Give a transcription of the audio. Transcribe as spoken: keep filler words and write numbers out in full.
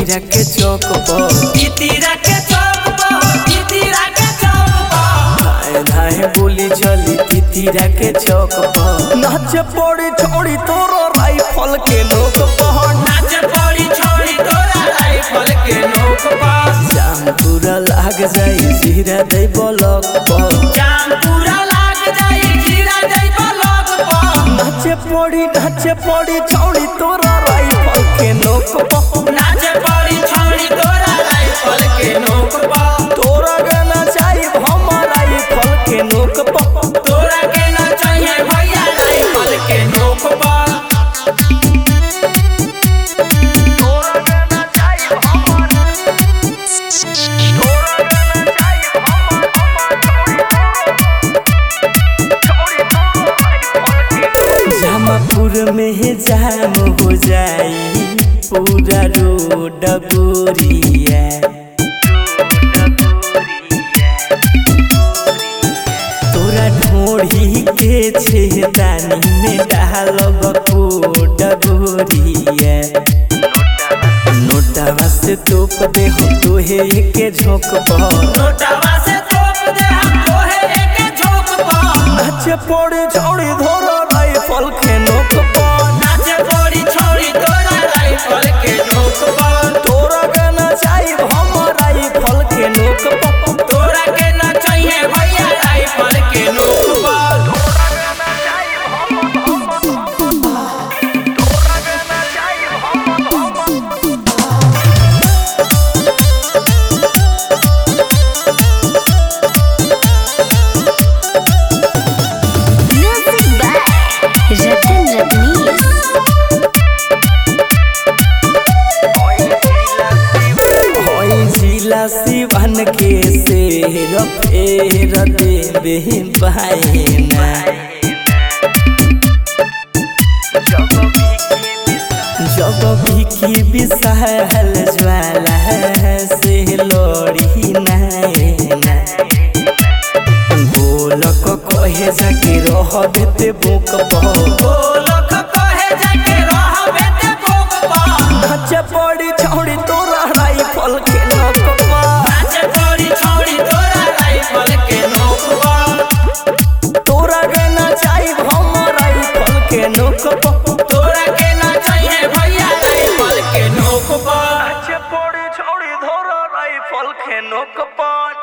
तीतीरा के चौक पर तीतीरा के चौक पर तीतीरा के चौक पर धाए धाए बोली चली तीतीरा के चौक पर नाच पड़ी छोड़ी तोरो राइफल के नोक पर नाच पड़ी छोड़ी तोरा राइफल के नोक पर जाम पूरा लाग जाई जीरा दे ब्लॉक पर जाम पूरा लाग जाई जीरा दे ब्लॉक पर नाच पड़ी नाच पड़ी छोड़ी तोरा राइफल के नोक पर नाच पड़ी छोड़ी तोरा राइफल के नोक पर तोरा गाना चाहिए हमारा राइफल के नोक पर तोरा के ना चाहिए भैया राइफल के नोक पर जमापुर में जाम हो जाई पूरा रोड गोरिया तोरा ढोढ़ी के छेदानी में डालब कोड गोरिया नोटवा से तोप दे हम तोहे के झोंक पर नोटवा से तोप दे हम तोहे एके झोंक पर नाच पड़े छोड़ी धोरा राइफल के नोक पर नाच पड़ी छोड़ी तोरा राइफल के नोक पर तोरा गाना चाहिए हमारा राइफल के नोक पर तोरा के ना चाहिए भैया राइफल के नोक पर Music by Ratan Ratnesh. होई जिला सिवन के शेर फेर देबे बहाना जब भी की विशाल ज्वाला से लड़ी नैना बोलक कहे जाके रह देते बुक पर बोलक कहे जाके रहबे ते भोग पर नाच पड़ी छोड़ी तोरा राइफल के नोक पर नाच पड़ी छोड़ी तोरा राइफल के नोक पर तोरा गाना चाहिए हमारा राइफल के नोक पर तोरा के ना चाहिए भैया राइफल के नोक पर नाच पड़ी छोड़ी धोरा राइफल के नोक पर